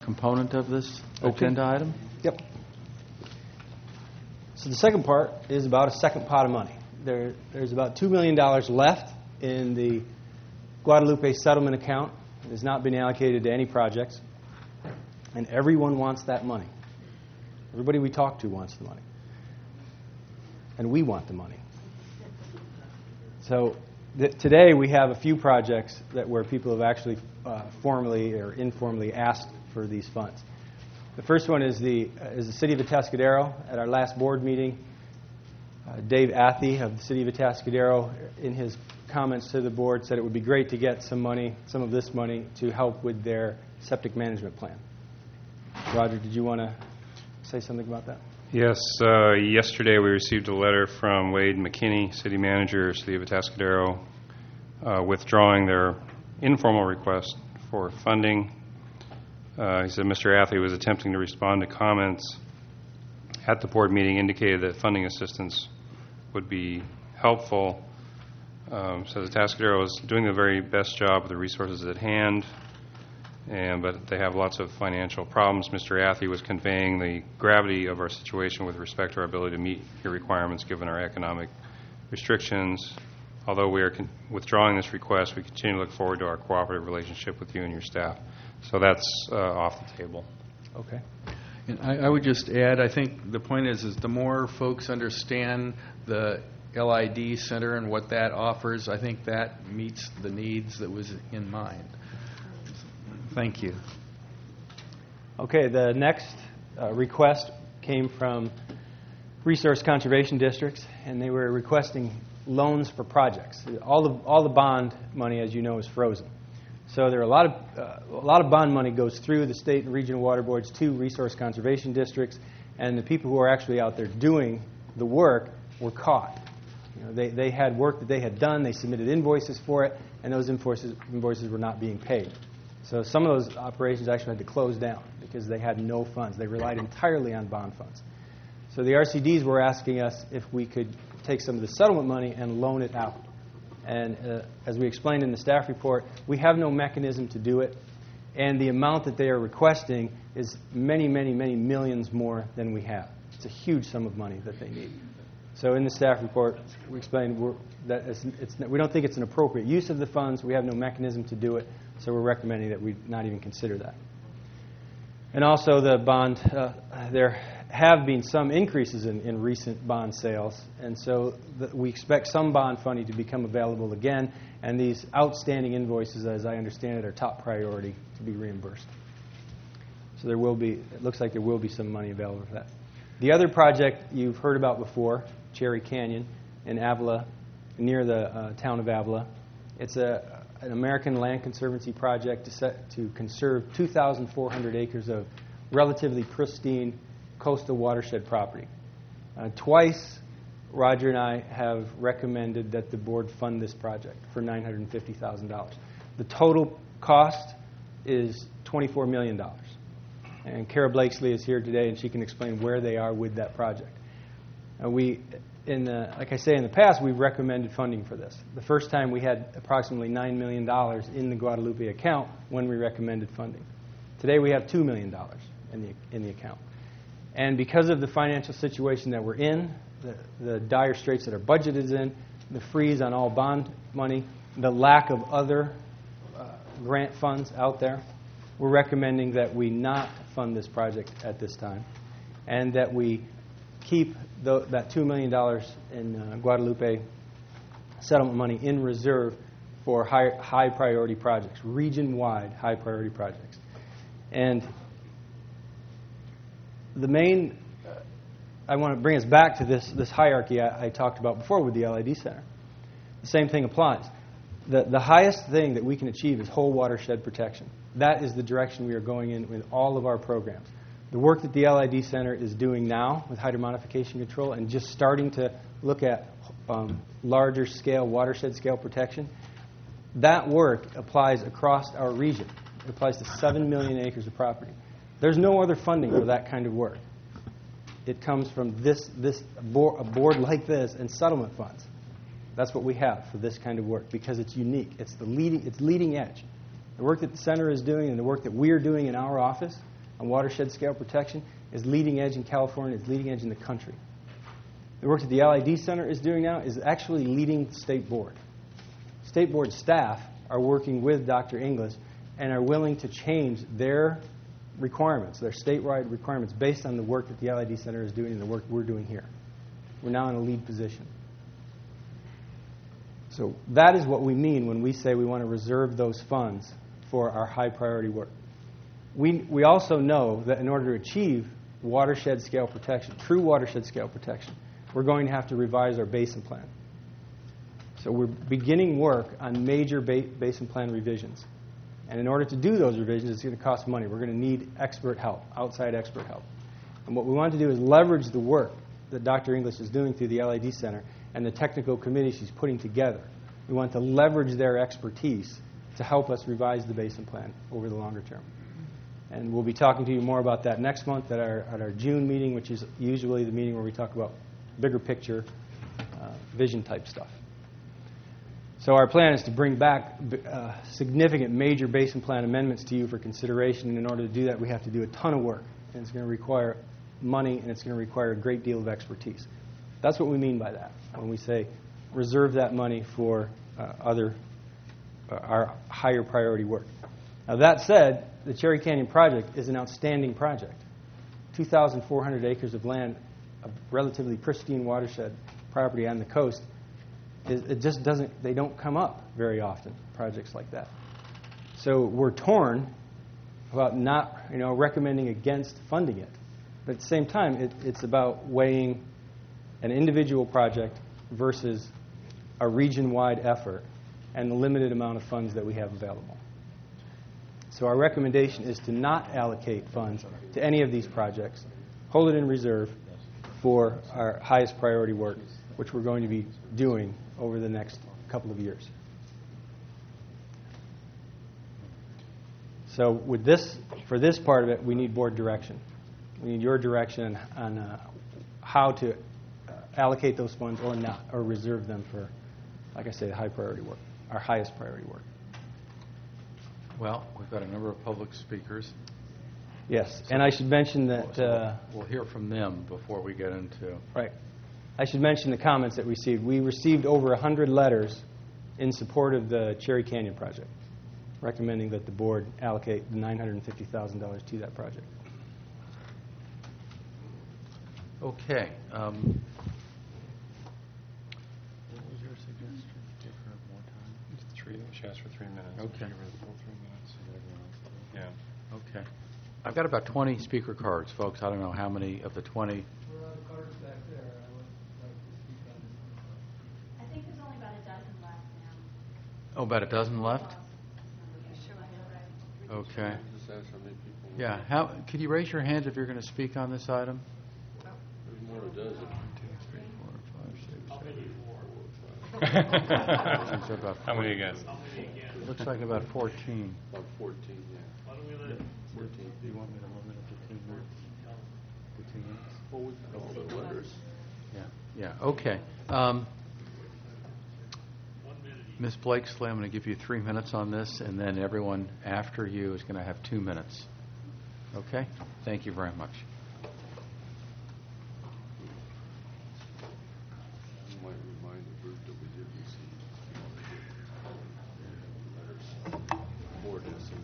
component of this Okay. agenda item? Yep. So the second part is about a second pot of money. There's about $2 million left in the Guadalupe settlement account. It has not been allocated to any projects. And everyone wants that money. Everybody we talk to wants the money. And we want the money. So today we have a few projects where people have actually formally or informally asked for these funds. The first one is the City of Atascadero. At our last board meeting, Dave Athey of the City of Atascadero, in his comments to the board, said it would be great to get some of this money, to help with their septic management plan. Roger, did you want to say something about that? Yes. Yesterday we received a letter from Wade McKinney, City Manager, City of Atascadero, withdrawing their informal request for funding. He said Mr. Athey was attempting to respond to comments at the board meeting, indicated that funding assistance would be helpful. So Atascadero is doing the very best job with the resources at hand, but they have lots of financial problems. Mr. Athey was conveying the gravity of our situation with respect to our ability to meet your requirements given our economic restrictions. Although we are withdrawing this request, we continue to look forward to our cooperative relationship with you and your staff. So that's off the table. Okay. And I would just add, I think the point is the more folks understand the LID Center and what that offers, I think that meets the needs that was in mind. Thank you. Okay, the next request came from resource conservation districts, and they were requesting loans for projects. All the bond money, as you know, is frozen. So there are a lot of bond money goes through the state and regional water boards to resource conservation districts, and the people who are actually out there doing the work were caught. They had work that they had done, they submitted invoices for it, and those invoices were not being paid. So some of those operations actually had to close down because they had no funds. They relied entirely on bond funds. So the RCDs were asking us if we could take some of the settlement money and loan it out. And as we explained in the staff report, we have no mechanism to do it. And the amount that they are requesting is many, many, many millions more than we have. It's a huge sum of money that they need. So in the staff report, we explained that we don't think it's an appropriate use of the funds. We have no mechanism to do it. So we're recommending that we not even consider that. And also the bond, there have been some increases in recent bond sales, and so we expect some bond funding to become available again, and these outstanding invoices, as I understand it, are top priority to be reimbursed. So it looks like there will be some money available for that. The other project you've heard about before, Cherry Canyon in Avila, near the town of Avila. It's an American Land Conservancy project to conserve 2,400 acres of relatively pristine coastal watershed property. Twice, Roger and I have recommended that the board fund this project for $950,000. The total cost is $24 million. And Kara Blakesley is here today, and she can explain where they are with that project. Like I say, in the past, we've recommended funding for this. The first time we had approximately $9 million in the Guadalupe account when we recommended funding. Today we have $2 million in the account. And because of the financial situation that we're in, the dire straits that our budget is in, the freeze on all bond money, the lack of other grant funds out there, we're recommending that we not fund this project at this time, and that we keep that $2 million in Guadalupe settlement money in reserve for high priority projects, region-wide high priority projects. And I want to bring us back to this hierarchy I talked about before with the LID Center. The same thing applies. The highest thing that we can achieve is whole watershed protection. That is the direction we are going in with all of our programs. The work that the LID Center is doing now with hydromodification control and just starting to look at larger scale, watershed scale protection, that work applies across our region. It applies to 7 million acres of property. There's no other funding for that kind of work. It comes from a board like this and settlement funds. That's what we have for this kind of work because it's unique. It's leading edge. The work that the center is doing and the work that we're doing in our office on watershed scale protection is leading edge in California, is leading edge in the country. The work that the LID Center is doing now is actually leading the State Board. State Board staff are working with Dr. Inglis and are willing to change their requirements, their statewide requirements, based on the work that the LID Center is doing and the work we're doing here. We're now in a lead position. So that is what we mean when we say we want to reserve those funds for our high priority work. We also know that in order to achieve watershed scale protection, true watershed scale protection, we're going to have to revise our basin plan. So we're beginning work on major basin plan revisions. And in order to do those revisions, it's going to cost money. We're going to need expert help, outside expert help. And what we want to do is leverage the work that Dr. Inglis is doing through the LID Center and the technical committee she's putting together. We want to leverage their expertise to help us revise the basin plan over the longer term. And we'll be talking to you more about that next month at our June meeting, which is usually the meeting where we talk about bigger picture, vision type stuff. So our plan is to bring back significant major basin plan amendments to you for consideration. And in order to do that, we have to do a ton of work. And it's going to require money, and it's going to require a great deal of expertise. That's what we mean by that when we say reserve that money for our higher priority work. Now, that said, the Cherry Canyon project is an outstanding project. 2,400 acres of land, a relatively pristine watershed property on the coast. It just doesn't, they don't come up very often, projects like that. So we're torn about not, recommending against funding it. But at the same time, it's about weighing an individual project versus a region-wide effort and the limited amount of funds that we have available. So our recommendation is to not allocate funds to any of these projects, hold it in reserve for our highest priority work, which we're going to be doing over the next couple of years. So with this, for this part of it, we need board direction. We need your direction on how to allocate those funds or not, or reserve them for, like I say, high priority work, our highest priority work. Well, we've got a number of public speakers. Yes, and I should mention that... we'll hear from them before we get into... Right. I should mention the comments that we received. We received over 100 letters in support of the Cherry Canyon project, recommending that the board allocate the $950,000 to that project. Okay. What was your suggestion? Give her more time? She asked for 3 minutes. Okay. Give her the full 3 minutes. Yeah. Okay. I've got about 20 speaker cards, folks. I don't know how many of the 20. We're on the cards back there. I would like to speak on this one. I think there's only about a dozen left now. Oh, about a dozen left? Okay. Yeah. Could you raise your hands if you're going to speak on this item? There's more than a dozen. 1, 2, 3, 4, 5, 6, 7, 8. How many you got? Looks like about 14. About 14, yeah. Why don't we let 14. Do you want me to limit it to 2 minutes? 15 minutes? Well, we can call the letters. Yeah. Okay. Ms. Blakesley, I'm going to give you 3 minutes on this, and then everyone after you is going to have 2 minutes. Okay? Thank you very much. You might remind the group that we did receive letters. Board has seen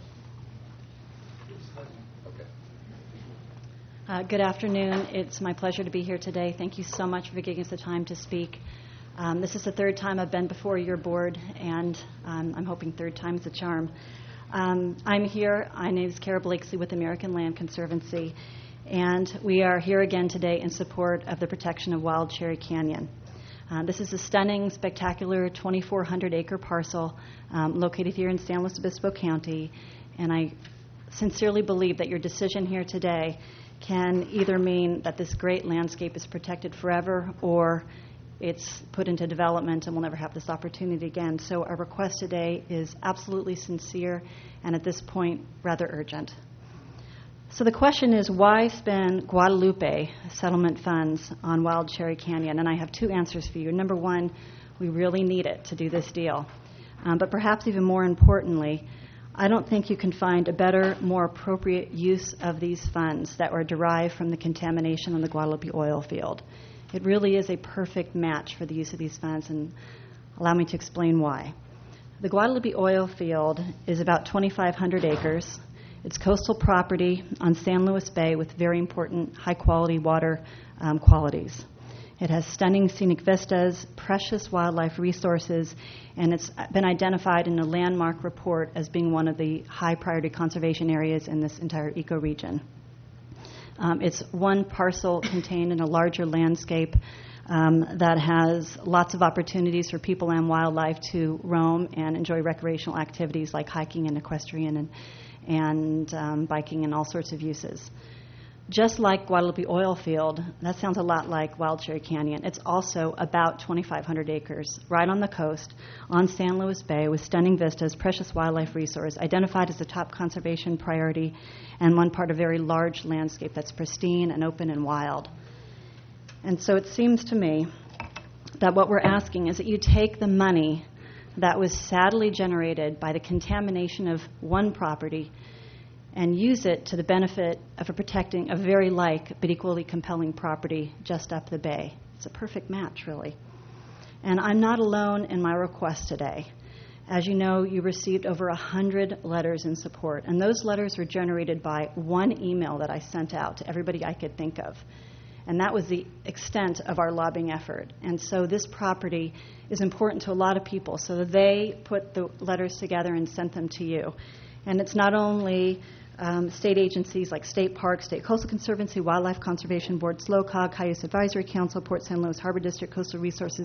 the letters. Okay. Good afternoon. It's my pleasure to be here today. Thank you so much for giving us the time to speak. This is the third time I've been before your board, and I'm hoping third time's a charm. I'm here. My name is Kara Blakesley with American Land Conservancy, and we are here again today in support of the protection of Wild Cherry Canyon. This is a stunning, spectacular 2,400-acre parcel located here in San Luis Obispo County, and I sincerely believe that your decision here today can either mean that this great landscape is protected forever or it's put into development and we'll never have this opportunity again. So our request today is absolutely sincere and at this point rather urgent. So the question is, why spend Guadalupe settlement funds on Wild Cherry Canyon? And I have 2 answers for you. Number 1, we really need it to do this deal. But perhaps even more importantly, I don't think you can find a better, more appropriate use of these funds that were derived from the contamination on the Guadalupe oil field. It really is a perfect match for the use of these funds, and allow me to explain why. The Guadalupe oil field is about 2,500 acres. It's coastal property on San Luis Bay with very important high-quality water qualities. It has stunning scenic vistas, precious wildlife resources, and it's been identified in a landmark report as being one of the high-priority conservation areas in this entire ecoregion. It's one parcel contained in a larger landscape that has lots of opportunities for people and wildlife to roam and enjoy recreational activities like hiking and equestrian and biking and all sorts of uses. Just like Guadalupe oil field, that sounds a lot like Wild Cherry Canyon. It's also about 2,500 acres, right on the coast, on San Luis Bay, with stunning vistas, precious wildlife resource, identified as a top conservation priority, and one part of a very large landscape that's pristine and open and wild. And so it seems to me that what we're asking is that you take the money that was sadly generated by the contamination of one property and use it to the benefit of protecting a very like but equally compelling property just up the bay. It's a perfect match, really. And I'm not alone in my request today. As you know, you received over 100 letters in support, and those letters were generated by one email that I sent out to everybody I could think of. And that was the extent of our lobbying effort. And so this property is important to a lot of people, so they put the letters together and sent them to you. And it's not only state agencies like State Parks, State Coastal Conservancy, Wildlife Conservation Board, SLOCOG, Cayuse Advisory Council, Port San Luis Harbor District, Coastal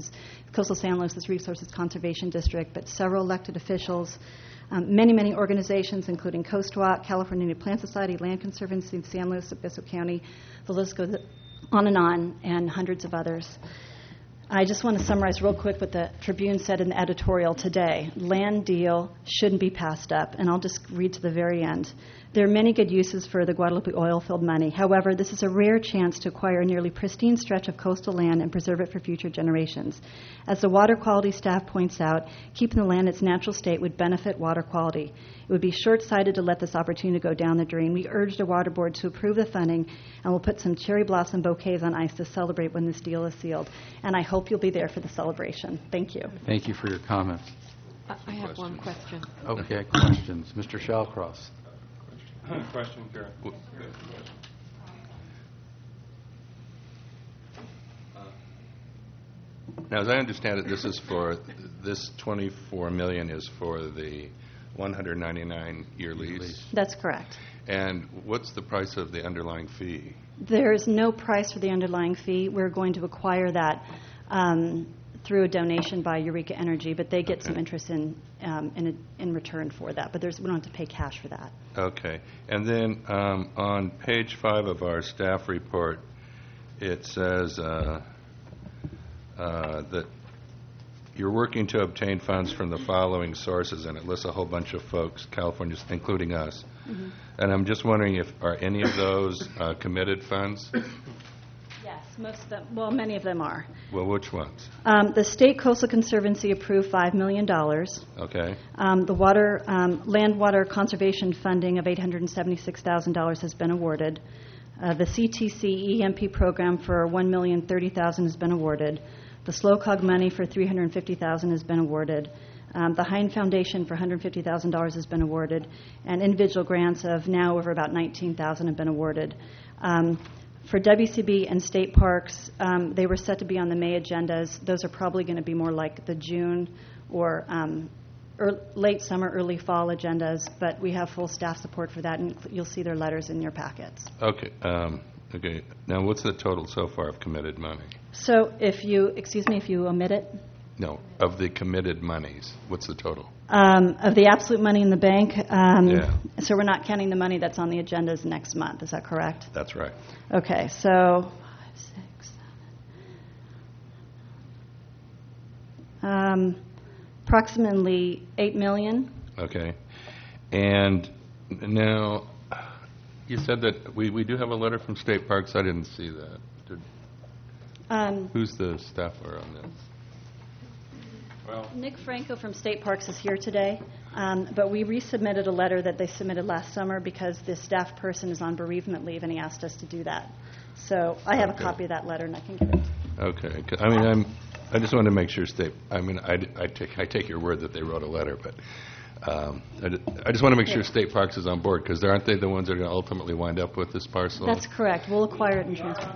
San Luis Resources Conservation District, but several elected officials, many organizations, including CoastWalk, California Native Plant Society, Land Conservancy, San Luis Obispo County, the list goes on, and hundreds of others. I just want to summarize real quick what the Tribune said in the editorial today. Land deal shouldn't be passed up, and I'll just read to the very end. There are many good uses for the Guadalupe oil field money. However, this is a rare chance to acquire a nearly pristine stretch of coastal land and preserve it for future generations. As the water quality staff points out, keeping the land in its natural state would benefit water quality. It would be short-sighted to let this opportunity go down the drain. We urge the Water Board to approve the funding, and we'll put some cherry blossom bouquets on ice to celebrate when this deal is sealed. And I hope you'll be there for the celebration. Thank you. Thank you for your comments. I have one question. Okay, questions. Mr. Shallcross. Question, Karen. Now, as I understand it, this 24 million is for the 199-year lease. That's correct. And what's the price of the underlying fee? There is no price for the underlying fee. We're going to acquire that through a donation by Eureka Energy, but they get some interest in return for that. But we don't have to pay cash for that. Okay. And then on page 5 of our staff report, it says that you're working to obtain funds from the following sources, and it lists a whole bunch of folks, California, including us. Mm-hmm. And I'm just wondering are any of those committed funds? Yes, most of them. Well, many of them are. Well, which ones? The State Coastal Conservancy approved $5 million. Okay. The land water conservation funding of $876,000 has been awarded. The CTC EMP program for $1,030,000 has been awarded. The SLOCOG money for $350,000 has been awarded. The Hein Foundation for $150,000 has been awarded, and individual grants of now over about $19,000 have been awarded. For WCB and state parks, they were set to be on the May agendas. Those are probably going to be more like the June or late summer, early fall agendas, but we have full staff support for that, and you'll see their letters in your packets. Okay. Okay. Now, what's the total so far of committed money? So if you omit it? No, of the committed monies, what's the total? Of the absolute money in the bank, Yeah. So we're not counting the money that's on the agendas next month. Is that correct? That's right. Okay, so 5, 6, 7. Approximately $8 million. Okay. And now, you said that we do have a letter from State Parks. I didn't see that. Who's the staffer on this? Nick Franco from State Parks is here today, but we resubmitted a letter that they submitted last summer because the staff person is on bereavement leave, and he asked us to do that. So I have a copy of that letter, and I can give it. Okay. I mean, I just wanted to make sure I take your word that they wrote a letter, but I just want to make sure State Parks is on board, because aren't they the ones that are going to ultimately wind up with this parcel? That's correct. We'll acquire it and transfer.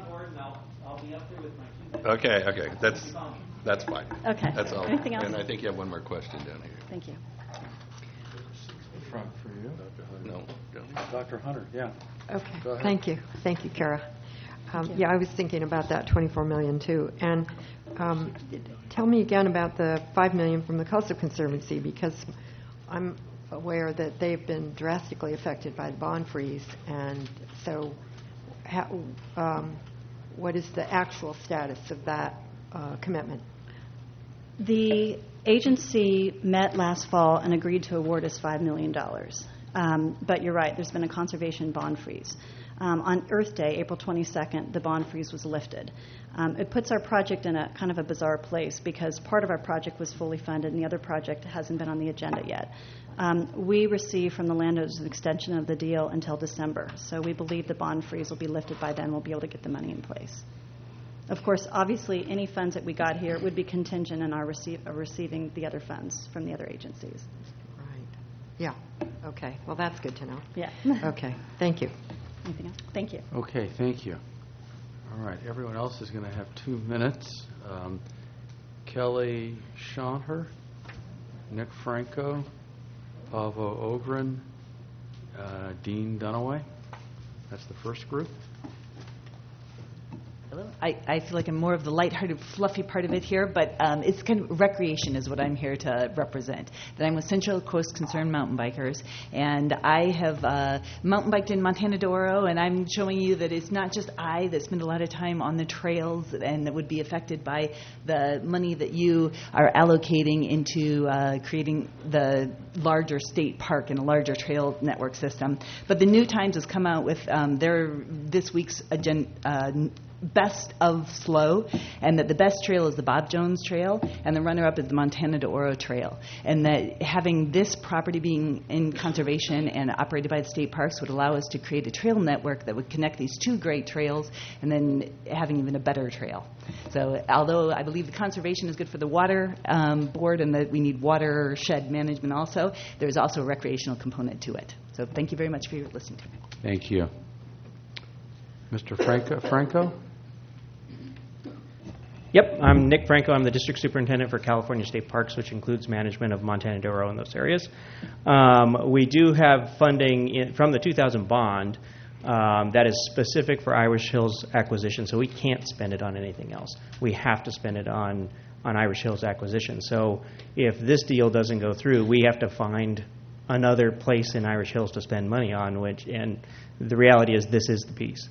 Okay. That's fine. Okay. That's all. Anything else? And I think you have one more question down here. Thank you. Front for you. No. Dr. Hunter, yeah. Okay. Go ahead. Thank you. Thank you, Kara. Yeah, I was thinking about that $24 million, too. And tell me again about the $5 million from the Coastal Conservancy, because I'm aware that they've been drastically affected by the bond freeze. And so what is the actual status of that commitment? The agency met last fall and agreed to award us $5 million. But you're right, there's been a conservation bond freeze. On Earth Day, April 22nd, the bond freeze was lifted. It puts our project in a kind of a bizarre place because part of our project was fully funded and the other project hasn't been on the agenda yet. We received from the landowners an extension of the deal until December, so we believe the bond freeze will be lifted by then. We'll be able to get the money in place. Of course, obviously, any funds that we got here would be contingent on our receiving the other funds from the other agencies. Right. Yeah. Okay. Well, that's good to know. Yeah. Okay. Thank you. Anything else? Thank you. Okay, thank you. All right, everyone else is going to have 2 minutes. Kelly Schonher, Nick Franco, Pavo Ogren, Dean Dunaway. That's the first group. Hello. I feel like I'm more of the lighthearted, fluffy part of it here, but it's kind of recreation is what I'm here to represent. That I'm with Central Coast Concerned Mountain Bikers, and I have mountain biked in Montana de Oro, and I'm showing you that it's not just I that spend a lot of time on the trails and that would be affected by the money that you are allocating into creating the larger state park and a larger trail network system. But the New Times has come out with this week's best of slow, and that the best trail is the Bob Jones Trail, and the runner-up is the Montana de Oro Trail. And that having this property being in conservation and operated by the state parks would allow us to create a trail network that would connect these two great trails, and then having even a better trail. So although I believe the conservation is good for the water board and that we need watershed management also, there's also a recreational component to it. So thank you very much for listening to me. Thank you. Mr. Franco? Yep, I'm Nick Franco. I'm the District Superintendent for California State Parks, which includes management of Montana de Oro in those areas. We do have funding from the 2000 bond that is specific for Irish Hills acquisition, so we can't spend it on anything else. We have to spend it on Irish Hills acquisition. So if this deal doesn't go through, we have to find another place in Irish Hills to spend money on, and the reality is this is the piece.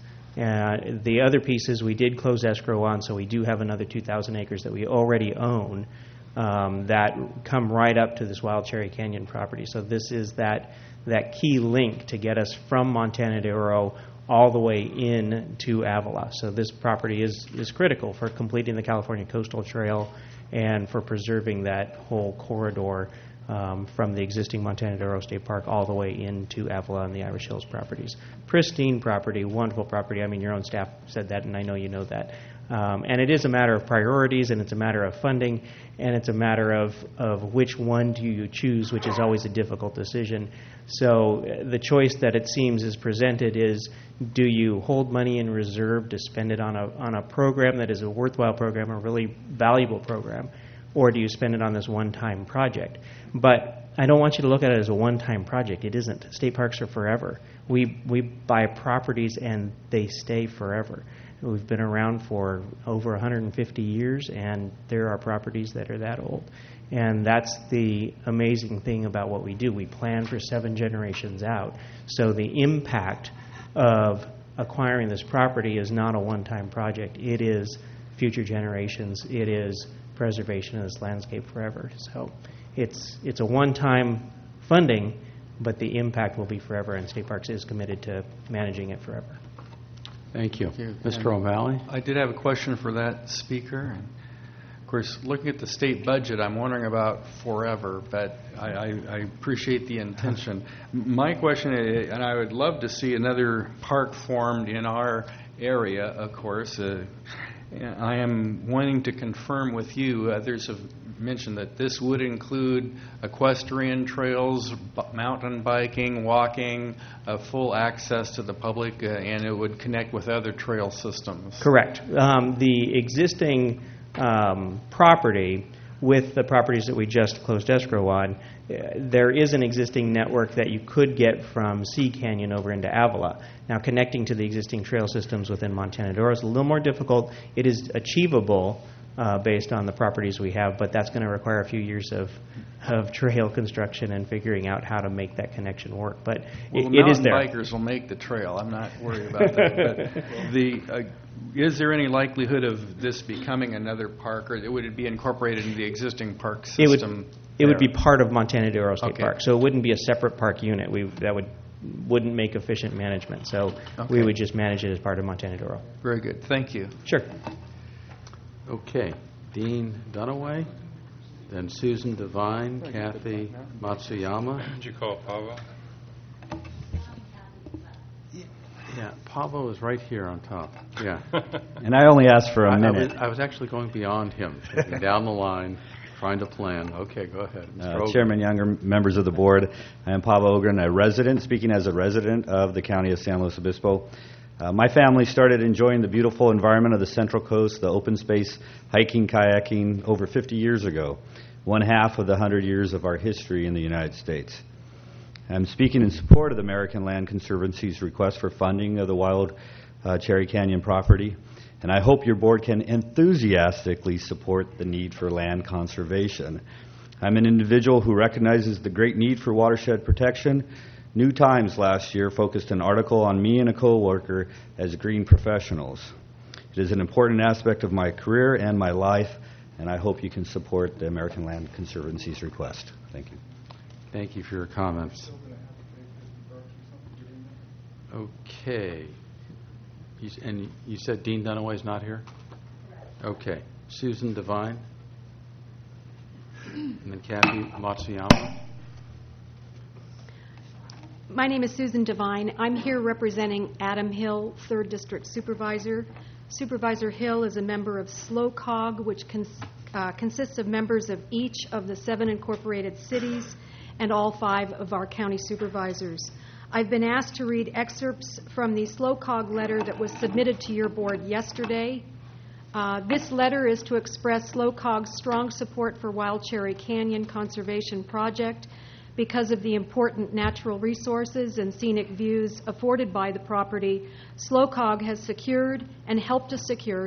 The other pieces we did close escrow on, so we do have another 2,000 acres that we already own that come right up to this Wild Cherry Canyon property. So this is that key link to get us from Montana de Oro all the way in to Avila. So this property is critical for completing the California Coastal Trail and for preserving that whole corridor from the existing Montana de Oro State Park all the way into Avila and the Irish Hills properties. Pristine property, wonderful property. I mean, your own staff said that, and I know you know that. And it is a matter of priorities, and it's a matter of funding, and it's a matter of which one do you choose, which is always a difficult decision. So the choice that it seems is presented is, do you hold money in reserve to spend it on a program that is a worthwhile program, a really valuable program, or do you spend it on this one-time project? But I don't want you to look at it as a one-time project. It isn't. State parks are forever. We buy properties and they stay forever. We've been around for over 150 years, and there are properties that are that old. And that's the amazing thing about what we do. We plan for 7 generations out. So the impact of acquiring this property is not a one-time project. It is future generations. It is preservation of this landscape forever. So it's a one-time funding, but the impact will be forever, and State Parks is committed to managing it forever. Thank you. Thank you. Mr. O'Malley? I did have a question for that speaker. Of course, looking at the state budget, I'm wondering about forever, but I appreciate the intention. My question, and I would love to see another park formed in our area, of course. I am wanting to confirm with you, others have mentioned that this would include equestrian trails, mountain biking, walking, full access to the public, and it would connect with other trail systems. Correct. The existing property with the properties that we just closed escrow on, there is an existing network that you could get from Sea Canyon over into Avila. Now, connecting to the existing trail systems within Montana Dora is a little more difficult. It is achievable based on the properties we have, but that's going to require a few years of trail construction and figuring out how to make that connection work. But well, it is there. Mountain bikers will make the trail. I'm not worried about that. But is there any likelihood of this becoming another park, or would it be incorporated into the existing park system? It would be part of Montana Dora State Okay. Park, so it wouldn't be a separate park unit. That wouldn't make efficient management. So we would just manage it as part of Montana Dora. Very good. Thank you. Sure. Okay. Dean Dunaway, then Susan Devine, Kathy Matsuyama. Did you call it Pavo? Yeah, Pablo is right here on top. Yeah. And I only asked for a minute. I was actually going beyond him, thinking down the line, trying to plan. Okay, go ahead. Mr. Ogren. Chairman Younger, members of the board, I am Pablo Ogren, a resident, speaking as a resident of the county of San Luis Obispo. My family started enjoying the beautiful environment of the Central Coast, the open space, hiking, kayaking, over 50 years ago, one half of the 100 years of our history in the United States. I'm speaking in support of the American Land Conservancy's request for funding of the Wild Cherry Canyon property, and I hope your board can enthusiastically support the need for land conservation. I'm an individual who recognizes the great need for watershed protection. New Times last year focused an article on me and a co-worker as green professionals. It is an important aspect of my career and my life, and I hope you can support the American Land Conservancy's request. Thank you. Thank you for your comments. Okay. And you said Dean Dunaway is not here? Okay. Susan Devine? And then Kathy Matsuyama? My name is Susan Devine. I'm here representing Adam Hill, 3rd District Supervisor. Supervisor Hill is a member of SLOCOG, which consists of members of each of the 7 incorporated cities and all 5 of our county supervisors. I've been asked to read excerpts from the SLOCOG letter that was submitted to your board yesterday. This letter is to express SLOCOG's strong support for Wild Cherry Canyon Conservation Project because of the important natural resources and scenic views afforded by the property. SLOCOG has secured and helped to secure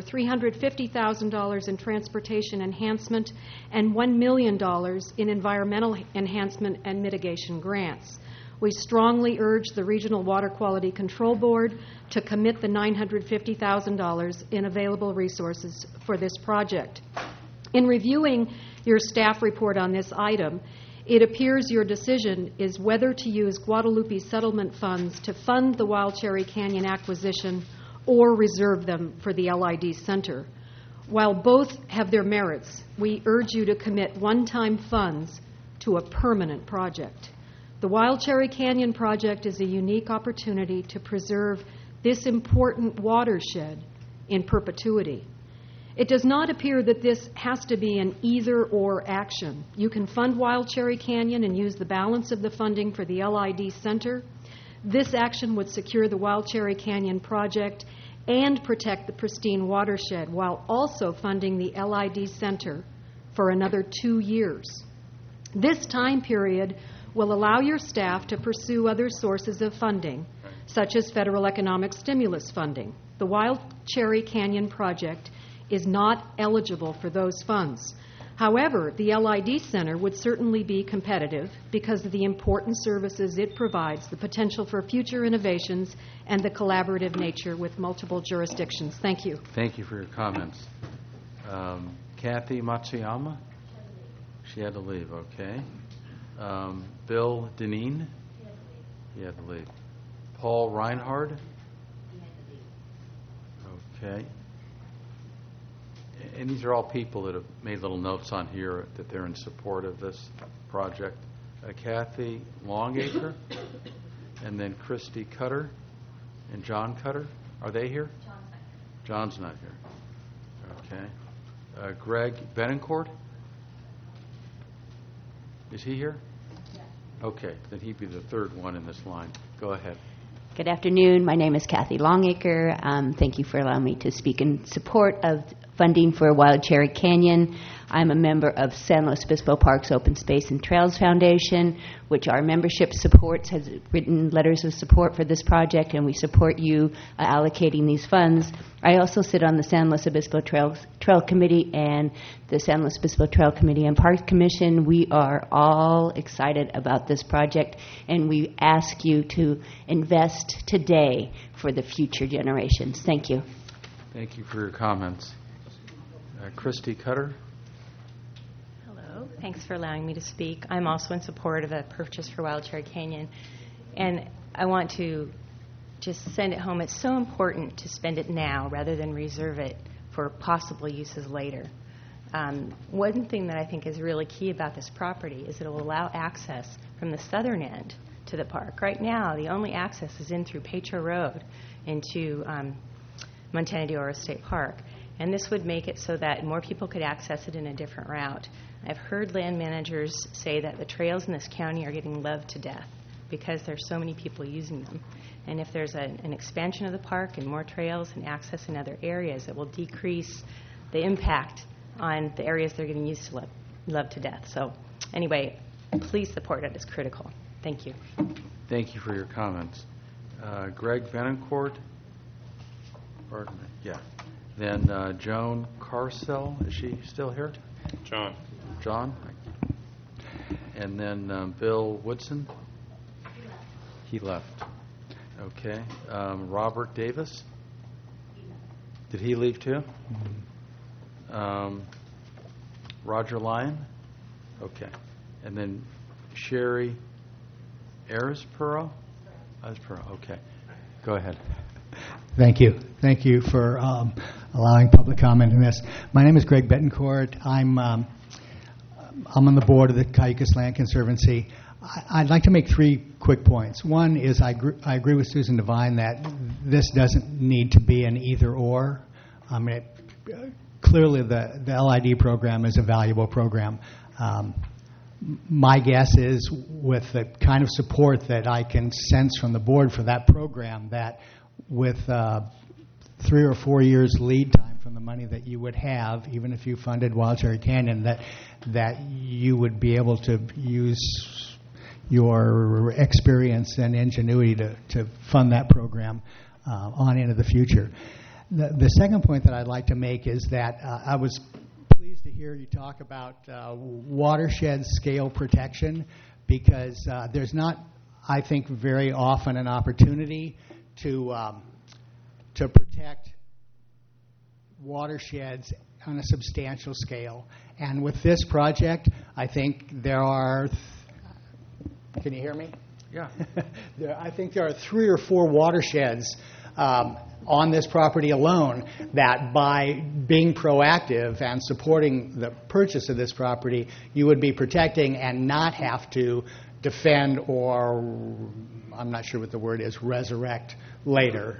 $350,000 in transportation enhancement and $1 million in environmental enhancement and mitigation grants. We strongly urge the Regional Water Quality Control Board to commit the $950,000 in available resources for this project. In reviewing your staff report on this item, it appears your decision is whether to use Guadalupe settlement funds to fund the Wild Cherry Canyon acquisition or reserve them for the LID Center. While both have their merits, we urge you to commit one-time funds to a permanent project. The Wild Cherry Canyon project is a unique opportunity to preserve this important watershed in perpetuity. It does not appear that this has to be an either-or action. You can fund Wild Cherry Canyon and use the balance of the funding for the LID Center. This action would secure the Wild Cherry Canyon project and protect the pristine watershed while also funding the LID Center for another 2 years. This time period will allow your staff to pursue other sources of funding, such as federal economic stimulus funding. The Wild Cherry Canyon project is not eligible for those funds. However, the LID Center would certainly be competitive because of the important services it provides, the potential for future innovations, and the collaborative nature with multiple jurisdictions. Thank you. Thank you for your comments. Kathy Matsuyama? She had to leave, okay. Bill Deneen? He had to leave. Paul Reinhard? Okay. And these are all people that have made little notes on here that they're in support of this project. Kathy Longacre, and then Christy Cutter, and John Cutter. Are they here? John's not here. Okay. Greg Benencourt? Is he here? Yes. Okay, then he'd be the third one in this line. Go ahead. Good afternoon. My name is Kathy Longacre. Thank you for allowing me to speak in support of funding for Wild Cherry Canyon. I'm a member of San Luis Obispo Parks Open Space and Trails Foundation, which our membership supports, has written letters of support for this project, and we support you allocating these funds. I also sit on the San Luis Obispo Trail Committee and the San Luis Obispo Trail Committee and Parks Commission. We are all excited about this project, and we ask you to invest today for the future generations. Thank you. Thank you for your comments. Christy Cutter. Hello. Thanks for allowing me to speak. I'm also in support of a purchase for Wild Cherry Canyon. And I want to just send it home. It's so important to spend it now rather than reserve it for possible uses later. One thing that I think is really key about this property is it will allow access from the southern end to the park. Right now, the only access is in through Petro Road into Montana de Oro State Park. And this would make it so that more people could access it in a different route. I've heard land managers say that the trails in this county are getting loved to death because there's so many people using them. And if there's an expansion of the park and more trails and access in other areas, it will decrease the impact on the areas they're getting used to love to death. So anyway, please support it. It's critical. Thank you. Thank you for your comments. Greg Benencourt. Pardon me. Yeah. Then Joan Carcel, is she still here? John. John? And then Bill Woodson? He left. Okay. Robert Davis? Did he leave too? Roger Lyon? Okay. And then Sherry Arizpuro? Okay. Go ahead. Thank you. Thank you for allowing public comment in this. My name is Greg Bettencourt. I'm on the board of the Cayucos Land Conservancy. I'd like to make 3 quick points. One is I agree with Susan Devine that this doesn't need to be an either-or. Clearly, the LID program is a valuable program. My guess is with the kind of support that I can sense from the board for that program, that with 3 or 4 years lead time from the money that you would have, even if you funded Wild Cherry Canyon, that you would be able to use your experience and ingenuity to fund that program on into the future. The second point that I'd like to make is that I was pleased to hear you talk about watershed scale protection, because there's not, I think, very often an opportunity to protect watersheds on a substantial scale. And with this project, I think there are... Can you hear me? Yeah. I think there are 3 or 4 watersheds on this property alone that by being proactive and supporting the purchase of this property, you would be protecting and not have to defend or, I'm not sure what the word is, resurrect later.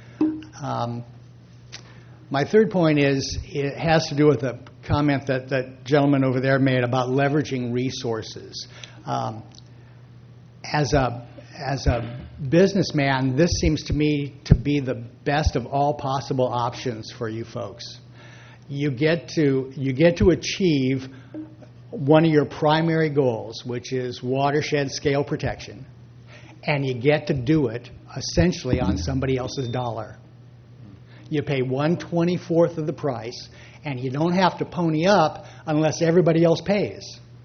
My third point is, it has to do with a comment that the gentleman over there made about leveraging resources. As a businessman, this seems to me to be the best of all possible options for you folks. You get to achieve one of your primary goals, which is watershed scale protection, and you get to do it essentially on somebody else's dollar. You pay 1/24 of the price, and you don't have to pony up unless everybody else pays.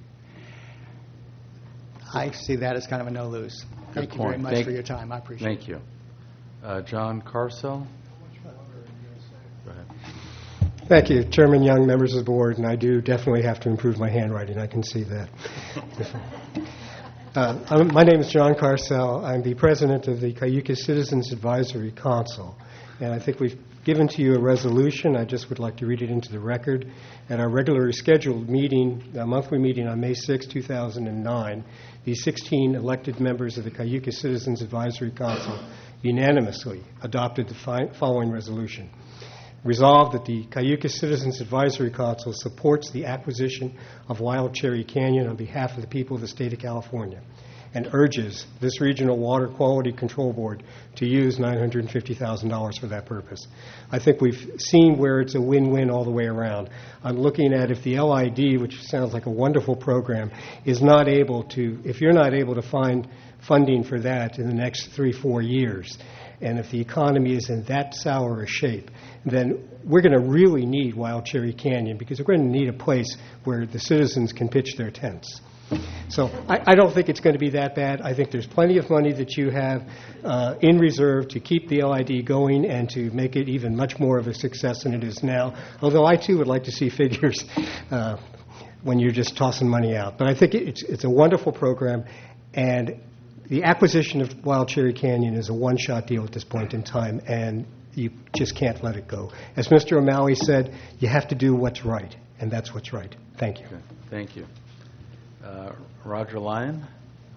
I see that as kind of a no-lose. Thank you very much for your time. I appreciate it. Thank you. John Carcel? Go ahead. Thank you, Chairman Young, members of the board, and I do definitely have to improve my handwriting. I can see that. My name is John Carcel. I'm the president of the Cayucos Citizens Advisory Council. And I think we've given to you a resolution. I just would like to read it into the record. At our regularly scheduled meeting, a monthly meeting on May 6, 2009, the 16 elected members of the Cayucos Citizens Advisory Council unanimously adopted the following resolution. Resolved that the Cayucos Citizens Advisory Council supports the acquisition of Wild Cherry Canyon on behalf of the people of the state of California and urges this Regional Water Quality Control Board to use $950,000 for that purpose. I think we've seen where it's a win-win all the way around. I'm looking at if the LID, which sounds like a wonderful program, is not able to, if you're not able to find funding for that in the next 3-4 years, and if the economy is in that sour a shape, then we're going to really need Wild Cherry Canyon because we're going to need a place where the citizens can pitch their tents. So I don't think it's going to be that bad. I think there's plenty of money that you have in reserve to keep the LID going and to make it even much more of a success than it is now, although I, too, would like to see figures when you're just tossing money out. But I think it's a wonderful program, and the acquisition of Wild Cherry Canyon is a one-shot deal at this point in time, and you just can't let it go. As Mr. O'Malley said, you have to do what's right, and that's what's right. Thank you. Okay. Thank you. Roger Lyon.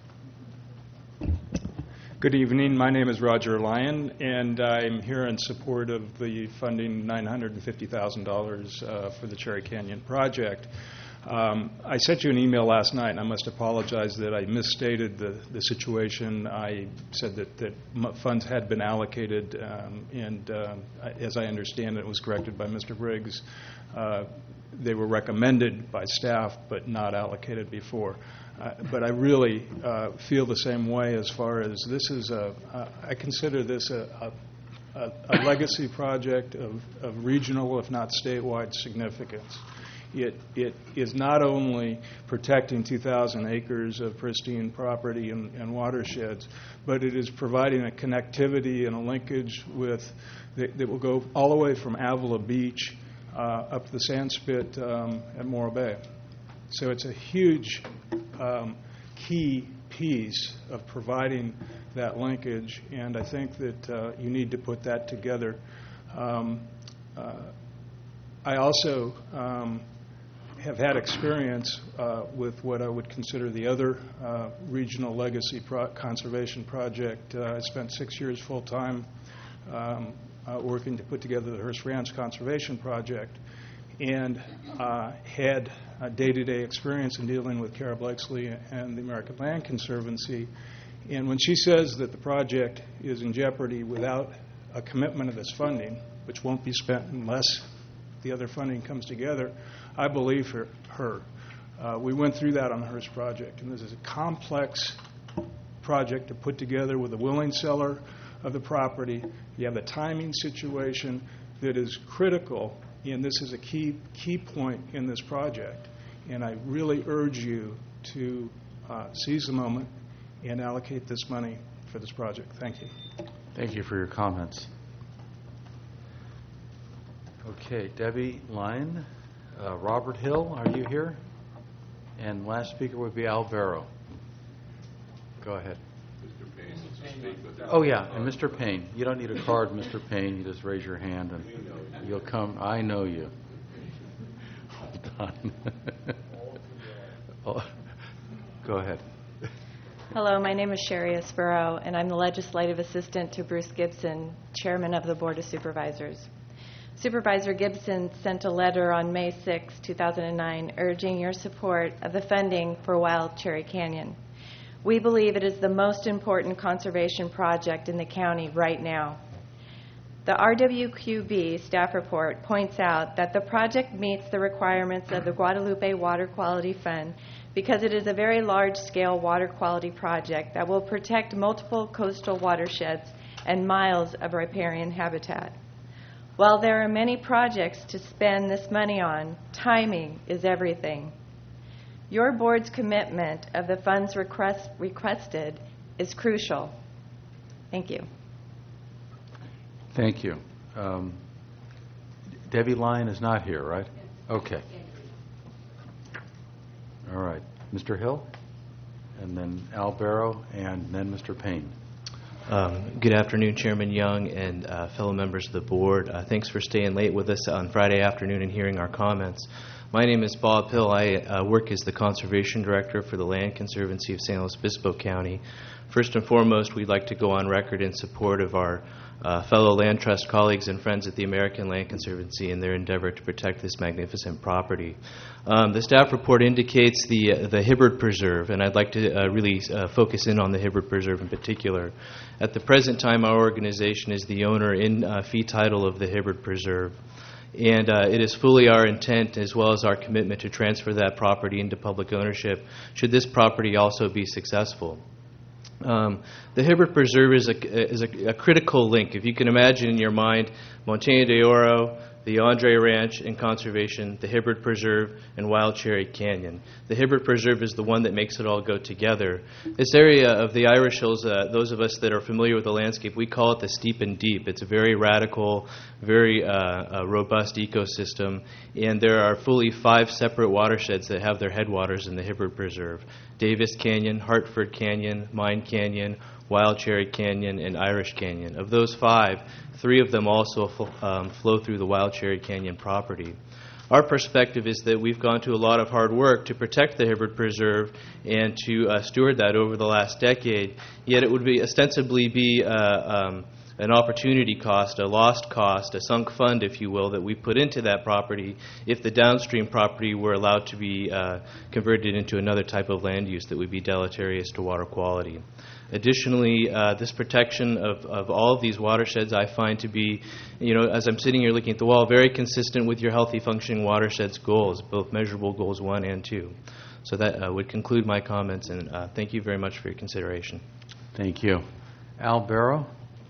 Good evening. My name is Roger Lyon, and I'm here in support of the funding $950,000 for the Cherry Canyon project. I sent you an email last night, and I must apologize that I misstated the situation. I said that funds had been allocated, and as I understand it was corrected by Mr. Briggs. They were recommended by staff, but not allocated before. But I really feel the same way as far as this is I consider this a legacy project of regional, if not statewide, significance. It is not only protecting 2,000 acres of pristine property and watersheds, but it is providing a connectivity and a linkage with that will go all the way from Avila Beach up the Sandspit at Morro Bay. So it's a huge key piece of providing that linkage, and I think that you need to put that together. I also have had experience with what I would consider the other regional legacy conservation project. I spent 6 years full-time working to put together the Hearst Ranch Conservation Project, and had a day-to-day experience in dealing with Kara Blakesley and the American Land Conservancy. And when she says that the project is in jeopardy without a commitment of this funding, which won't be spent unless the other funding comes together, I believe her. We went through that on the Hearst project, and this is a complex project to put together with a willing seller of the property. You have a timing situation that is critical, and this is a key point in this project. And I really urge you to seize the moment and allocate this money for this project. Thank you. Thank you for your comments. Okay, Debbie Lyon. Robert Hill, are you here? And last speaker would be Alvaro. Go ahead. Oh, yeah, and Mr. Payne. You don't need a card, Mr. Payne. You just raise your hand and you'll come. I know you. Hold on. Go ahead. Hello, my name is Sherry Espero, and I'm the legislative assistant to Bruce Gibson, chairman of the Board of Supervisors. Supervisor Gibson sent a letter on May 6, 2009, urging your support of the funding for Wild Cherry Canyon. We believe it is the most important conservation project in the county right now. The RWQB staff report points out that the project meets the requirements of the Guadalupe Water Quality Fund because it is a very large-scale water quality project that will protect multiple coastal watersheds and miles of riparian habitat. While there are many projects to spend this money on, timing is everything. Your board's commitment of the funds requested is crucial. Thank you. Thank you. Debbie Lyon is not here, right? Okay. All right. Mr. Hill? and then Al Barrow, and then Mr. Payne. Good afternoon, Chairman Young and fellow members of the board. Thanks for staying late with us on Friday afternoon and hearing our comments. My name is Bob Hill. I work as the Conservation Director for the Land Conservancy of San Luis Obispo County. First and foremost, we'd like to go on record in support of our fellow land trust colleagues and friends at the American Land Conservancy in their endeavor to protect this magnificent property. The staff report indicates the Hibbert Preserve, and I'd like to really focus in on the Hibbert Preserve in particular. At the present time, our organization is the owner in fee title of the Hibbert Preserve. And it is fully our intent, as well as our commitment, to transfer that property into public ownership should this property also be successful. The Hibbert Preserve is a critical link. If you can imagine in your mind, Montaña de Oro, the Andre Ranch and Conservation, the Hibbert Preserve, and Wild Cherry Canyon. The Hibbert Preserve is the one that makes it all go together. This area of the Irish Hills, those of us that are familiar with the landscape, we call it the steep and deep. It's a very radical, very robust ecosystem, and there are fully 5 separate watersheds that have their headwaters in the Hibbert Preserve. Davis Canyon, Hartford Canyon, Mine Canyon, Wild Cherry Canyon, and Irish Canyon. Of those 5, 3 of them also flow through the Wild Cherry Canyon property. Our perspective is that we've gone to a lot of hard work to protect the Hibbert Preserve and to steward that over the last decade, yet it would be ostensibly be an opportunity cost, a lost cost, a sunk fund, if you will, that we put into that property if the downstream property were allowed to be converted into another type of land use that would be deleterious to water quality. Additionally, this protection of all of these watersheds I find to be, as I'm sitting here looking at the wall, very consistent with your healthy functioning watersheds goals, both measurable goals 1 and 2. So that would conclude my comments, and thank you very much for your consideration. Thank you. Al Barrow?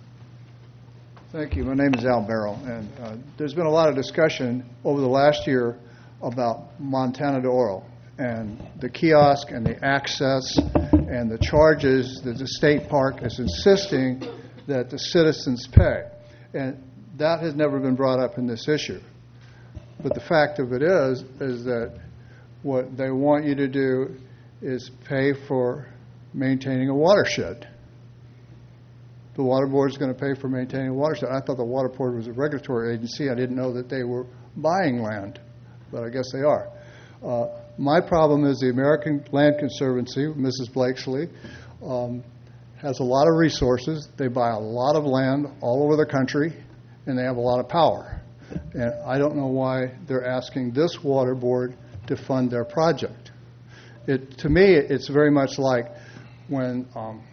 Thank you. My name is Al Barrow, and there's been a lot of discussion over the last year about Montana de Oro and the kiosk and the access and the charges that the state park is insisting that the citizens pay. And that has never been brought up in this issue. But the fact of it is that what they want you to do is pay for maintaining a watershed. The water board is going to pay for maintaining a watershed. I thought the water board was a regulatory agency. I didn't know that they were buying land, but I guess they are. My problem is the American Land Conservancy, Mrs. Blakesley, has a lot of resources. They buy a lot of land all over the country, and they have a lot of power. And I don't know why they're asking this water board to fund their project. To me, it's very much like when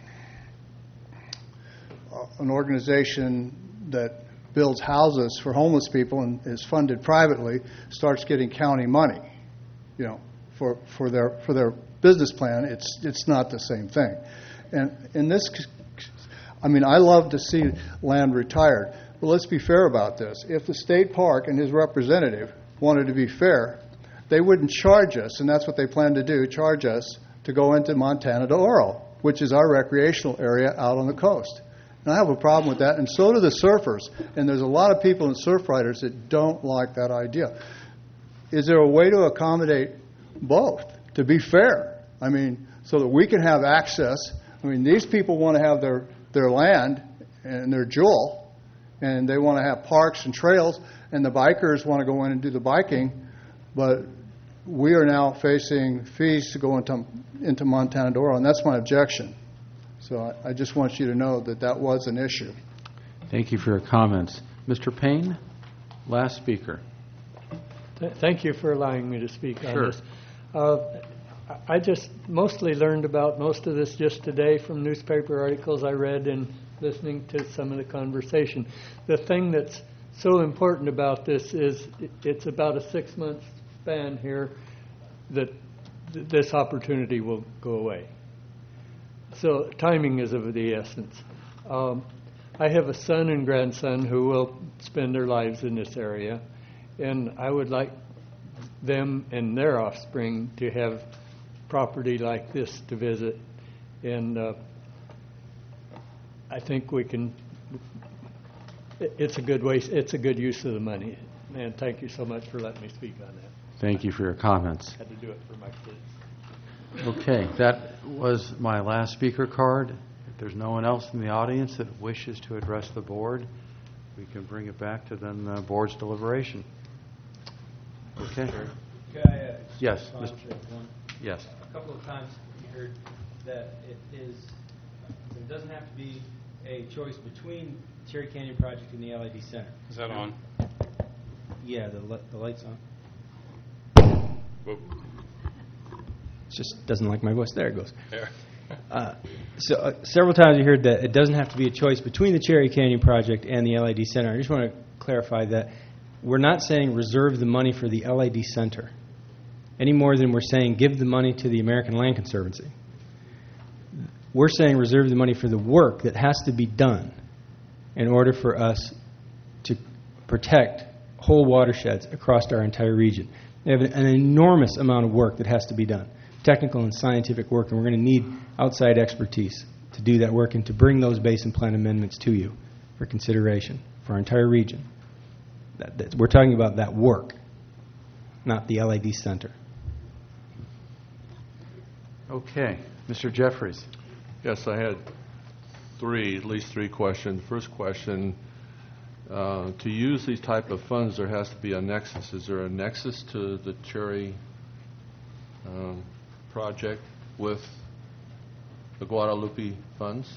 an organization that builds houses for homeless people and is funded privately starts getting county money, for their business plan. It's not the same thing. And in this, I love to see land retired, but let's be fair about this. If the state park and his representative wanted to be fair, they wouldn't charge us, and that's what they plan to do, charge us to go into Montana de Oro, which is our recreational area out on the coast. And I have a problem with that, and so do the surfers. And there's a lot of people in surf riders that don't like that idea. Is there a way to accommodate both, to be fair? So that we can have access. These people want to have their land and their jewel, and they want to have parks and trails, and the bikers want to go in and do the biking, but we are now facing fees to go into Montana de Oro, and that's my objection. So I just want you to know that was an issue. Thank you for your comments. Mr. Payne, last speaker. Thank you for allowing me to speak on Sure. this. I just mostly learned about most of this just today from newspaper articles I read and listening to some of the conversation. The thing that's so important about this is it's about a 6-month span here that this opportunity will go away. So timing is of the essence. I have a son and grandson who will spend their lives in this area, and I would like them and their offspring to have property like this to visit. And I think we can. It's a good waste. It's a good use of the money. And thank you so much for letting me speak on that. Thank you for your comments. Had to do it for my kids. Okay, that was my last speaker card. If there's no one else in the audience that wishes to address the board, we can bring it back to then the board's deliberation. Okay. Yes. Yes. A couple of times you heard that it doesn't have to be a choice between Cherry Canyon Project and the LID Center. Is that on? Yeah, the light's on. Whoop. It just doesn't like my voice. There it goes. There. Several times you heard that it doesn't have to be a choice between the Cherry Canyon Project and the LID Center. I just want to clarify that we're not saying reserve the money for the LID Center any more than we're saying give the money to the American Land Conservancy. We're saying reserve the money for the work that has to be done in order for us to protect whole watersheds across our entire region. We have an enormous amount of work that has to be done, technical and scientific work, and we're going to need outside expertise to do that work and to bring those basin plan amendments to you for consideration for our entire region. We're talking about that work, not the LID Center. Okay. Mr. Jeffries. Yes, I had at least three questions. First question, to use these type of funds, there has to be a nexus. Is there a nexus to the Cherry project with the Guadalupe funds?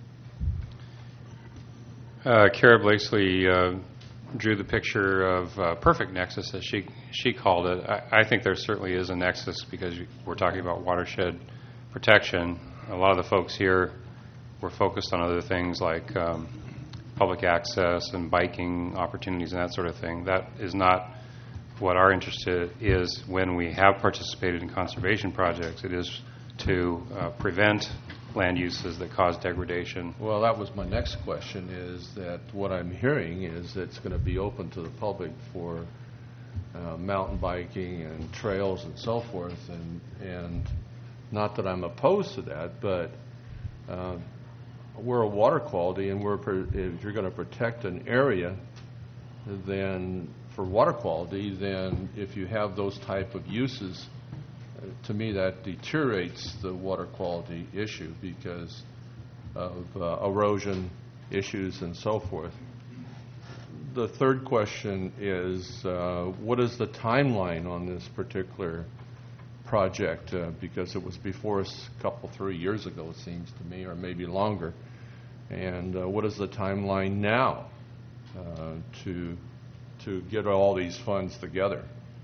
Kara Blakesley drew the picture of perfect nexus, as she called it. I think there certainly is a nexus because we're talking about watershed protection. A lot of the folks here were focused on other things like public access and biking opportunities and that sort of thing. That is not what our interest is when we have participated in conservation projects. It is to prevent land uses that cause degradation. Well, that was my next question, is that what I'm hearing is that it's going to be open to the public for mountain biking and trails and so forth, and not that I'm opposed to that, but we're a water quality, and if you're going to protect an area, then for water quality, then if you have those type of uses, to me that deteriorates the water quality issue because of erosion issues and so forth. The third question is, what is the timeline on this particular project? Because it was before us a 3 years ago, it seems to me, or maybe longer. And what is the timeline now to get all these funds together?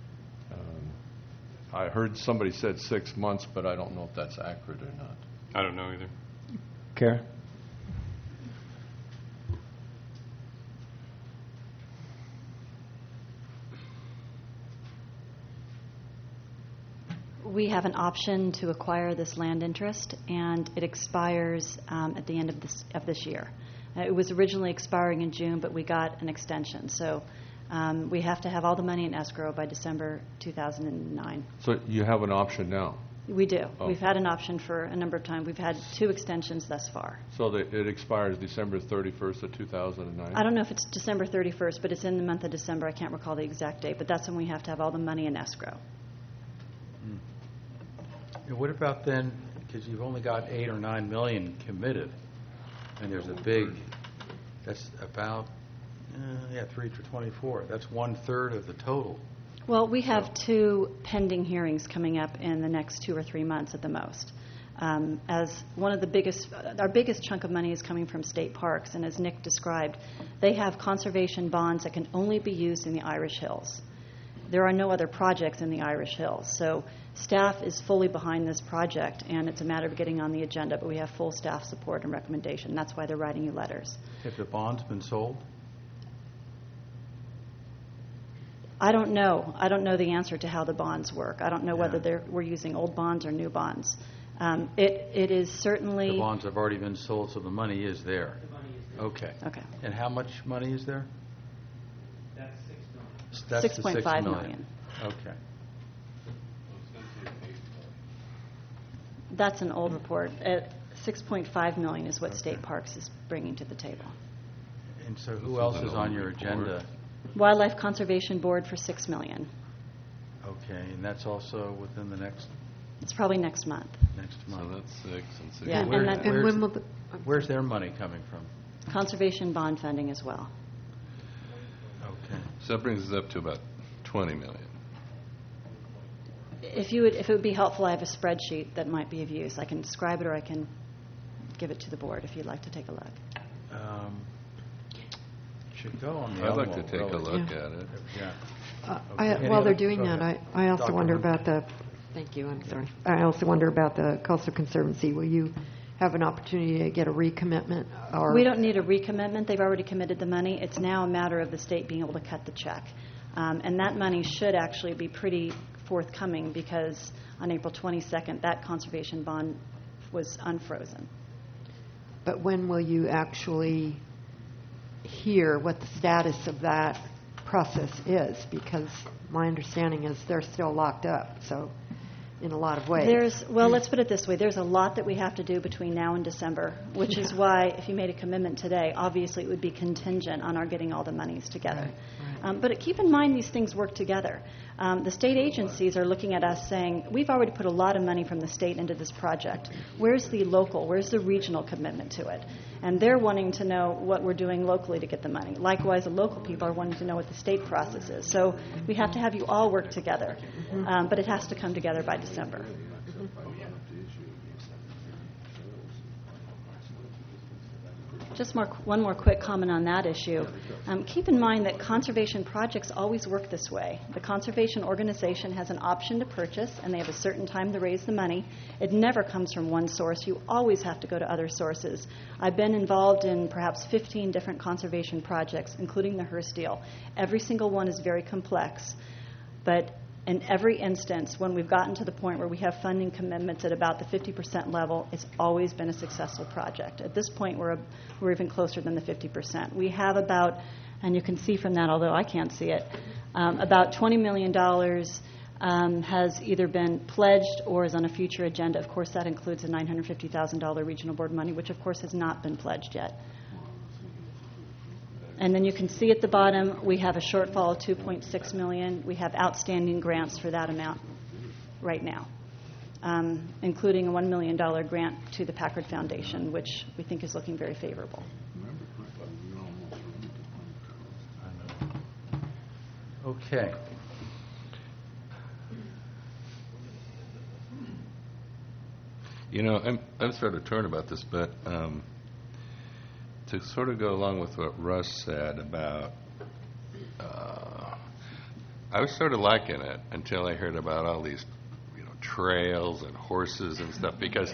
I heard somebody said 6 months, but I don't know if that's accurate or not. I don't know either. Kara? We have an option to acquire this land interest, and it expires at the end of this year. It was originally expiring in June, but we got an extension. So we have to have all the money in escrow by December 2009. So you have an option now? We do. Oh. We've had an option for a number of times. We've had 2 extensions thus far. So it expires December 31st of 2009? I don't know if it's December 31st, but it's in the month of December. I can't recall the exact date, but that's when we have to have all the money in escrow. And what about then, because you've only got 8 or 9 million committed, and there's a big, that's about, 3 to 24. That's 1/3 of the total. Well, we have 2 pending hearings coming up in the next 2 or 3 months at the most. As one of the our biggest chunk of money is coming from state parks, and as Nick described, they have conservation bonds that can only be used in the Irish Hills. There are no other projects in the Irish Hills, so staff is fully behind this project, and it's a matter of getting on the agenda, but we have full staff support and recommendation. That's why they're writing you letters. Have the bonds been sold? I don't know. I don't know the answer to how the bonds work. I don't know whether we're using old bonds or new bonds. It is certainly... The bonds have already been sold, so the money is there. The money is there. Okay. Okay. And how much money is there? That's $6 million. That's the $6.5 million. Okay. That's an old report. $6.5 million is what State Parks is bringing to the table. And so who else is on your agenda? Wildlife Conservation Board for $6 million. Okay, and that's also within the next It's probably next month. Next month. So that's 6 and 6. Yeah, and that- And when will the... Where's their money coming from? Conservation bond funding as well. Okay. So that brings us up to about 20 million. If it would be helpful, I have a spreadsheet that might be of use. I can describe it, or I can give it to the board if you'd like to take a look. Should go on the I'd like Elmo, to take a really. look at it. Yeah. While they're doing that, I also Dr. wonder Hunt. about the, thank you, I'm sorry. I also wonder about the Coastal Conservancy. Will you have an opportunity to get a recommitment? Or We don't need a recommitment. They've already committed the money. It's now a matter of the state being able to cut the check. And that money should actually be pretty forthcoming, because on April 22nd, that conservation bond was unfrozen. But when will you actually hear what the status of that process is? Because my understanding is they're still locked up, so in a lot of ways. Let's put it this way. There's a lot that we have to do between now and December, which is why if you made a commitment today, obviously it would be contingent on our getting all the monies together. But keep in mind these things work together. The state agencies are looking at us saying, we've already put a lot of money from the state into this project. Where's the local, where's the regional commitment to it? And they're wanting to know what we're doing locally to get the money. Likewise, the local people are wanting to know what the state process is. So we have to have you all work together. But it has to come together by December. Just one more quick comment on that issue. Keep in mind that conservation projects always work this way. The conservation organization has an option to purchase, and they have a certain time to raise the money. It never comes from one source. You always have to go to other sources. I've been involved in perhaps 15 different conservation projects, including the Hearst deal. Every single one is very complex, but in every instance, when we've gotten to the point where we have funding commitments at about the 50% level, it's always been a successful project. At this point, we're even closer than the 50%. We have about, and you can see from that, although I can't see it, about $20 million has either been pledged or is on a future agenda. Of course, that includes the $950,000 regional board money, which, of course, has not been pledged yet. And then you can see at the bottom, we have a shortfall of $2.6 million. We have outstanding grants for that amount right now, including a $1 million grant to the Packard Foundation, which we think is looking very favorable. Okay. You know, I'm sort of torn about this, but to sort of go along with what Russ said about, I was sort of liking it until I heard about all these, trails and horses and stuff, because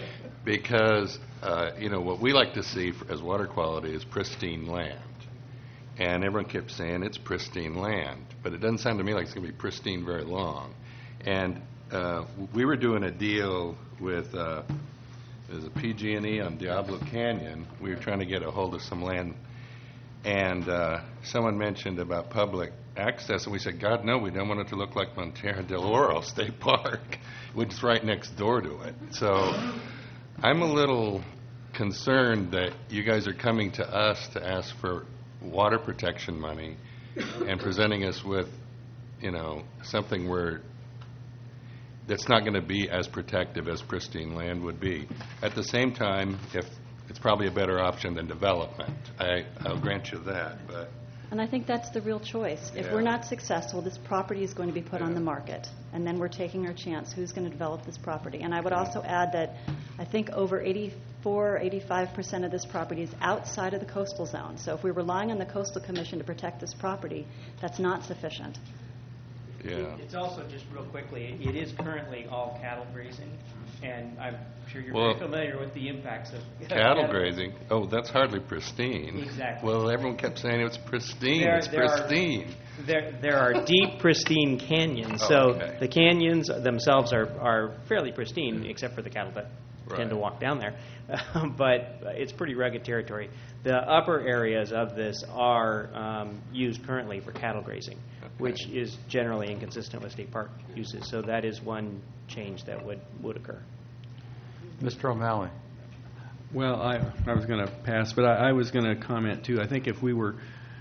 what we like to see as water quality is pristine land, and everyone kept saying it's pristine land, but it doesn't sound to me like it's going to be pristine very long. And we were doing a deal with there's a PG&E on Diablo Canyon. We were trying to get a hold of some land, and someone mentioned about public access, and we said, God, no, we don't want it to look like Montero del Oro State Park, which is right next door to it. So I'm a little concerned that you guys are coming to us to ask for water protection money and presenting us with, something where that's not going to be as protective as pristine land would be. At the same time, if it's probably a better option than development. I'll grant you that, but... And I think that's the real choice. If we're not successful, this property is going to be put on the market, and then we're taking our chance. Who's going to develop this property? And I would also add that I think over 85% of this property is outside of the coastal zone. So if we're relying on the Coastal Commission to protect this property, that's not sufficient. Yeah. It's also, just real quickly, it is currently all cattle grazing, and I'm sure you're Well, very familiar with the impacts of cattle grazing. Oh, that's hardly pristine. Exactly. Well, everyone kept saying it's pristine. There- It's there are- pristine. There are deep, pristine canyons. Oh, So okay. the canyons themselves are fairly pristine, except for the cattle that tend to walk down there. But it's pretty rugged territory. The upper areas of this are used currently for cattle grazing, which is generally inconsistent with state park uses. So that is one change that would occur. Mr. O'Malley. Well, I was going to pass, but I was going to comment too. I think if we were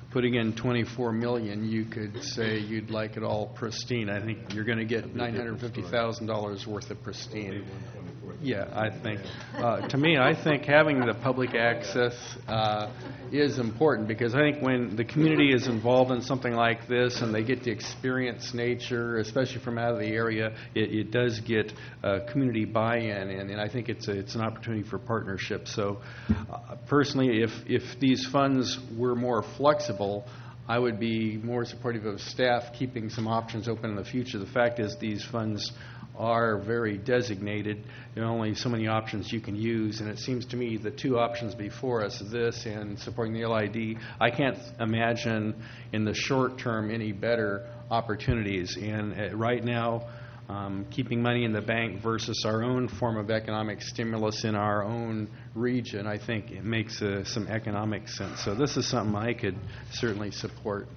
putting in $24 million, you could say you'd like it all pristine. I think you're going to get $950,000 worth of pristine. Yeah, I think. To me, I think having the public access is important, because I think when the community is involved in something like this and they get to experience nature, especially from out of the area, it does get community buy-in, and I think it's an opportunity for partnership. So personally, if these funds were more flexible, I would be more supportive of staff keeping some options open in the future. The fact is, these funds are very designated. There are only so many options you can use, and it seems to me the two options before us, this and supporting the LID, I can't imagine in the short term any better opportunities. And right now, keeping money in the bank versus our own form of economic stimulus in our own region, I think it makes some economic sense. So this is something I could certainly support.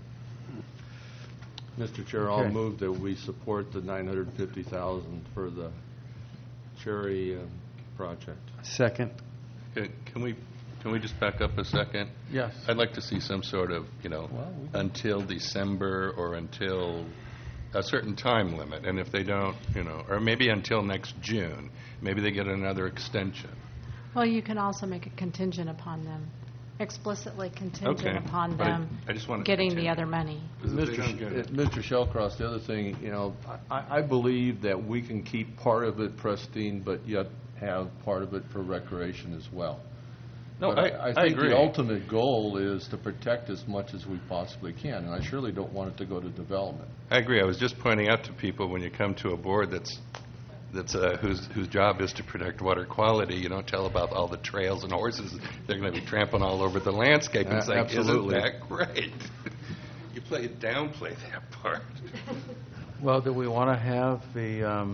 Mr. Chair, I'll move that we support the $950,000 for the Cherry project. Second. Can we just back up a second? Yes. I'd like to see some sort of, until December or until a certain time limit, and if they don't, or maybe until next June, maybe they get another extension. Well, you can also make it contingent upon them, explicitly contingent upon them getting the other money. Mr. Shellcross, the other thing, I believe that we can keep part of it pristine, but yet have part of it for recreation as well. No, I think agree. The ultimate goal is to protect as much as we possibly can, and I surely don't want it to go to development. I agree. I was just pointing out to people, when you come to a board whose job is to protect water quality, you don't tell about all the trails and horses they're going to be trampling all over the landscape. And it's like, absolutely. Isn't that great? You downplay that part. Well, do we want to have the?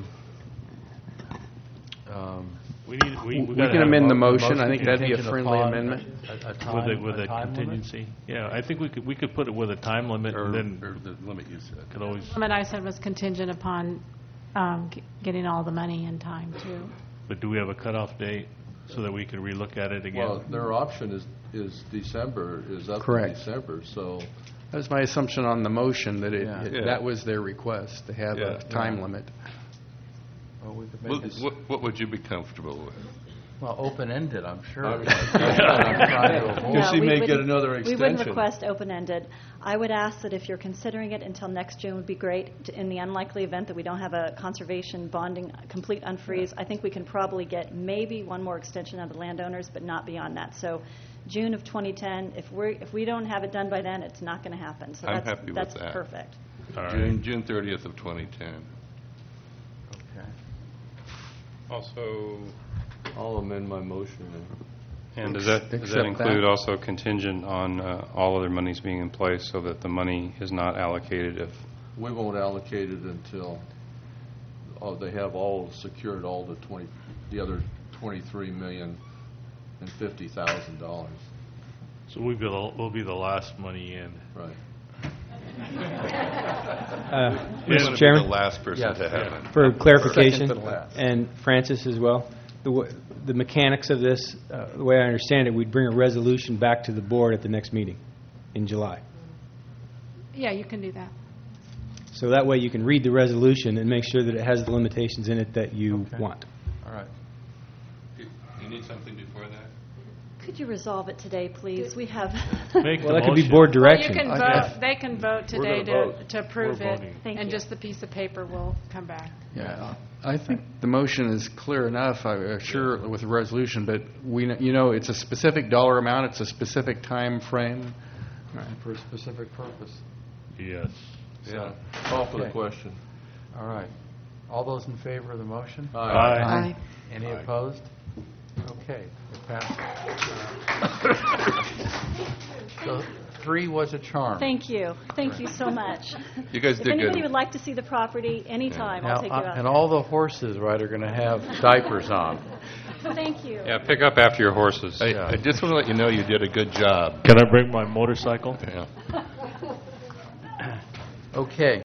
We can amend the motion. I think that'd be a friendly amendment. With a contingency. Yeah, I think we could put it with a time limit, or and then the limit you said. Could always. What I said was contingent upon getting all the money in time too. But do we have a cutoff date so that we can relook at it again? Well, their option is December, is up Correct. to December, so. That was my assumption on the motion, that that was their request, to have a time limit. Well, we could make this, What would you be comfortable with? well, open-ended, I'm sure. Because she may get another We extension. wouldn't request open-ended. I would ask that if you're considering it until next June would be great. In the unlikely event that we don't have a conservation bonding complete unfreeze, I think we can probably get maybe one more extension of the landowners, but not beyond that. So June of 2010, if we don't have it done by then, it's not going to happen. So I'm happy with that's that. perfect. All right. June 30th of 2010. Okay. Also, I'll amend my motion then. and does that include also contingent on all other monies being in place, so that the money is not allocated if? We won't allocate it until they have all secured all the other $23,050,000. So we'll be the last money in. Right. Mr. Chairman, The last person to have it. for clarification, Second to the last. and Francis as well, the mechanics of this, the way I understand it, we'd bring a resolution back to the board at the next meeting in July. Yeah, you can do that. So that way you can read the resolution and make sure that it has the limitations in it that you want. All right. You need something before that? Could you resolve it today, please? We have. Well, that could be board direction. Well, you can vote. They can vote today to approve We're it, voting. Thank and you. just the piece of paper will come back. Yeah, I think the motion is clear enough, I'm sure, with the resolution, but it's a specific dollar amount, it's a specific time frame. For a specific purpose. Yes. Yeah. Call for the question. All right. All those in favor of the motion? Aye. Any opposed? Okay, it passes. So 3 was a charm. Thank you. Thank you so much. You guys If did anybody good. would like to see the property anytime, I'll take you out. And all the horses, right, are going to have diapers on. Thank you. Yeah, pick up after your horses. I just want to let you know you did a good job. Can I bring my motorcycle? Yeah. Okay.